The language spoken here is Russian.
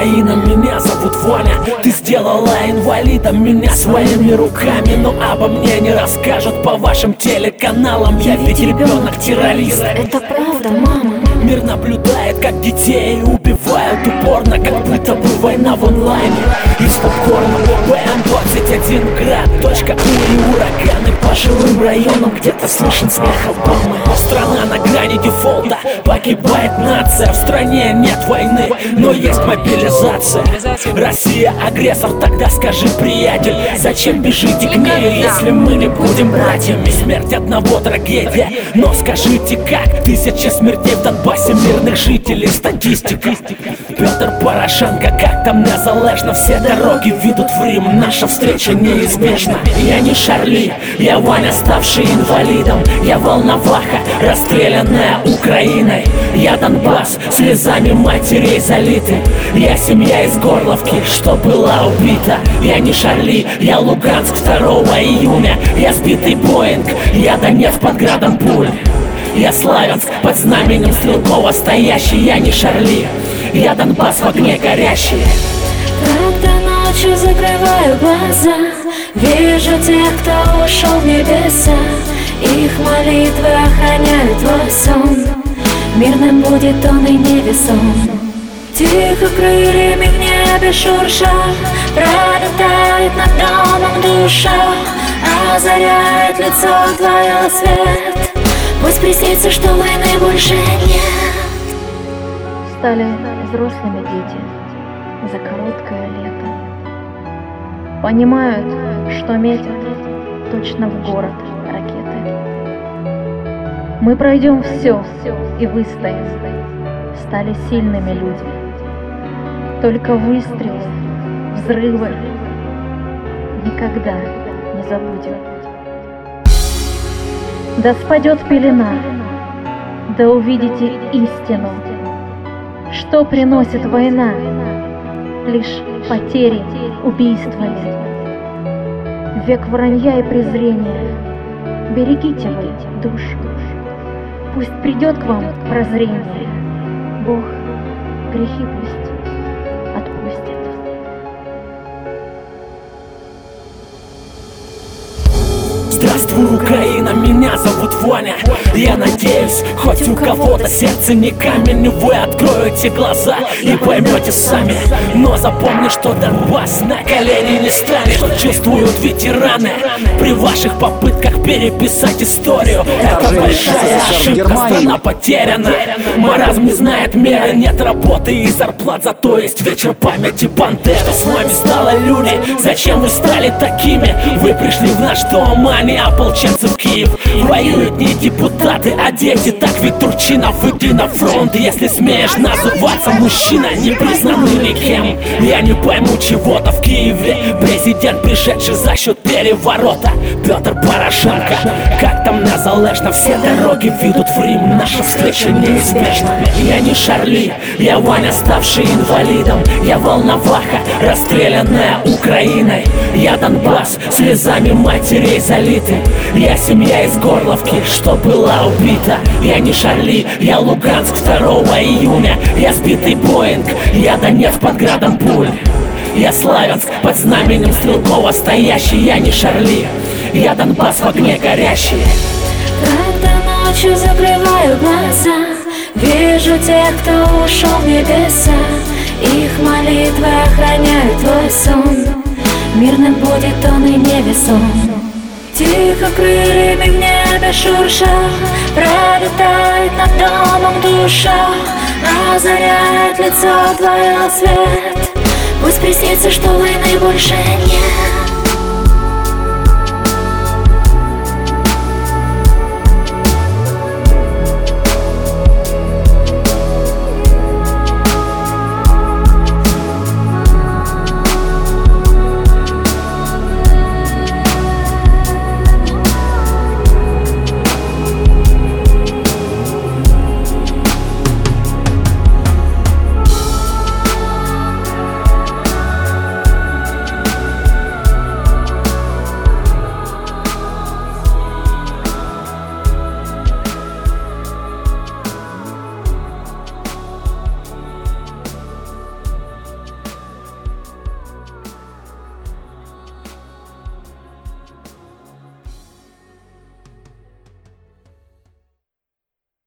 Украина, меня зовут Ваня. Ты сделала инвалидом меня своими руками, но обо мне не расскажут по вашим телеканалам. Я ведь ребенок-террорист. Это правда, мама. Мир наблюдает, как детей убивают упорно, как будто бы война в онлайне. Из попкорна БМ-21 град, точка У и ураганы по жилым районам, где-то слышен смех Обамы. Страна на грани дефолта, погибает нация. В стране нет войны, но есть мобилизация. Россия агрессор, тогда скажи, приятель, зачем бежите к ней, если мы не будем братьями? Смерть одного трагедия, но скажите, как 1000 смертей в Донбассе мирных жителей, статистика. Петр Порошенко, как там незалежно, все дороги ведут в Рим, наша встреча неизбежна. Я не Шарли, я Ваня, ставший инвалидом. Я Волноваха, расстрелянная Украиной. Я Донбасс, слезами матерей залиты. Я семья из Горловки, что была убита. Я не Шарли, я Луганск, 2 июня. Я сбитый Боинг, я Донец под градом пуль. Я Славянск, под знаменем Стрелкова стоящий. Я не Шарли, я Донбасс в огне горящий. Когда ночью закрываю глаза, вижу тех, кто ушел в небеса. Их молитвы охраняют твой сон. Мирным будет он и невесом. Тихо крыльями в небе шурша, пролетает над домом душа, озаряет лицо твое свет. Пусть приснится, что войны больше нет. Стали взрослыми дети за короткое лето. Понимают, что метят точно в город ракеты. Мы пройдем все и выстоим. Стали сильными люди. Только выстрелы, взрывы никогда не забудем. Да спадет пелена, да увидите истину. Что приносит война? Лишь потери, убийствами. Век вранья и презрения. Берегите вы душу. Пусть придет к вам прозрение. Бог грехи пусть отпустит. Здравствуй, Украина, меня зовут Ваня. Я надеюсь, хоть у кого-то сердце не камень, вы откроете глаза и поймете сами. Но запомни, что Донбасс на колени не станет, что чувствуют ветераны при ваших попытках переписать историю. Это большая ошибка, страна потеряна. Маразм не знает меры, нет работы и зарплат, зато есть вечер памяти Бандеры. Что с вами стало, люди? Зачем вы стали такими? Вы пришли в наш дом, а не ополченцы в Киев. Воюют не депутаты, а дети. Так ведь Турчина, выйди на фронт, если смеешь называться мужчина, не признанный никем. Я не пойму чего-то в Киеве. Президент, пришедший за счет переворота, Петр Порошенко. Как там незалежно, все дороги ведут в Рим, наша встреча неизбежна. Я не Шарли, я Ваня, ставший инвалидом. Я Волноваха, расстрелянная Украиной. Я Донбасс, слезами матерей залиты. Я семья из Горловки, что была убита. Я не Шарли, я Луганск, 2 июня. Я сбитый Боинг, я Донец под градом пуль. Я Славянск, под знаменем Стрелкова стоящий. Я не Шарли, я Донбасс в огне горящий. Когда ночью закрываю глаза, вижу тех, кто ушел в небеса. Их молитвы охраняют твой сон. Мирным будет он и невесом. Тихо крыльями в небе шурша, пролетает над домом душа, озаряет лицо твое свет. Пусть приснится, что войны больше нет.